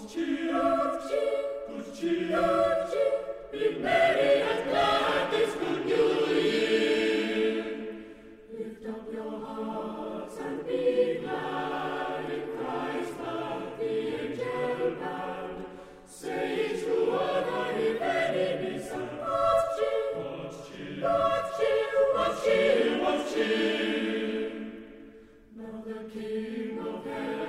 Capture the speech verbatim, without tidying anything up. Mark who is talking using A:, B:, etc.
A: Be merry and glad this good new year. Lift up your hearts and be glad in Christ love, the angel band. Say to honor if any miss, what's cheer, what's cheer, what's cheer, what's cheer, what's cheer. Now the King of heaven